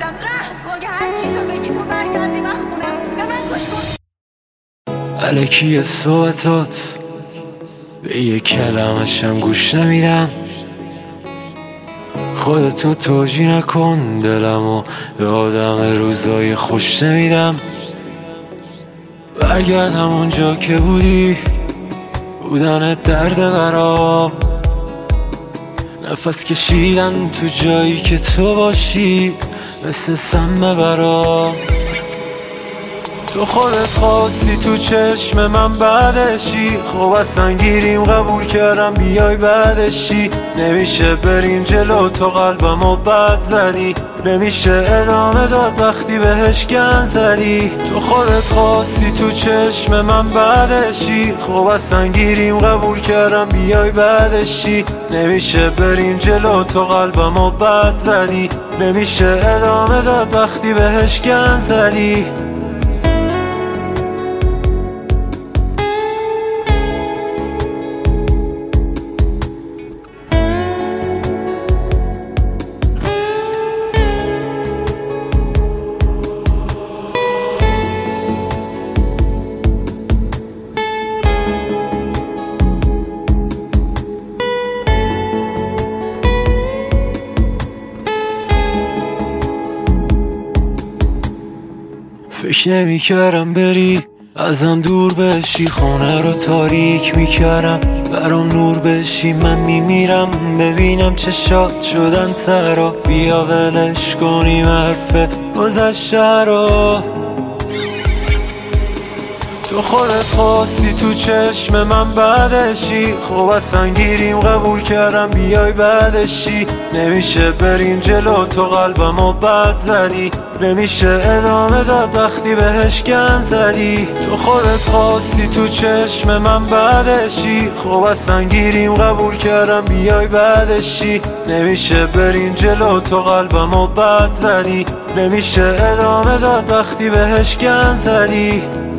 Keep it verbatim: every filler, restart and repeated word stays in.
بودم. رحم کن که هر چی تو بگی تو برگردی من خونم. به من گوش کن. الکی صحبتات به یک کلمشم گوش نمیدم. خودتو توجیه نکن، دلمو به آدم روزای خوش نمیدم. برگردم اونجا که بودی، بودنت درد برام. نفس کشیدن تو جایی که تو باشی مثل سم برام. تو خودت خواستی تو چشم من بعدشی، خب اصلا گیریم قبول کردم بیای بعدشی. نمیشه بریم جلو تو قلبمو بد زدی، نمیشه ادامه داد وقتی بهش گن زدی. تو خودت خواستی تو چشم من بعدشی، خب اصلا گیریم قبول کردم بیای بعدشی. نمیشه بریم جلو تو قلبمو بد زدی، نمیشه ادامه داد وقتی بهش گن زدی. فکر نمی کردم بری ازم دور بشی، خونه رو تاریک می کردم برام نور بشی. من می میرم ببینم چشات شدن ترا، بیا ولش کنیم حرف گذشته رو. تو خودت خواستی تو چشم من بعدشی، خب اصلا گیریم قبول کردم بیای بعدشی. نمیشه بریم جلو تو قلبمو بد زدی، نمیشه ادامه داد وقتی بهش گن زدی. تو خودت خواستی تو چشم من بعدشی، خب اصلا گیریم قبول کردم بیای بعدشی. نمیشه بریم جلو تو قلبمو بد زدی، نمیشه ادامه داد وقتی بهش گن زدی.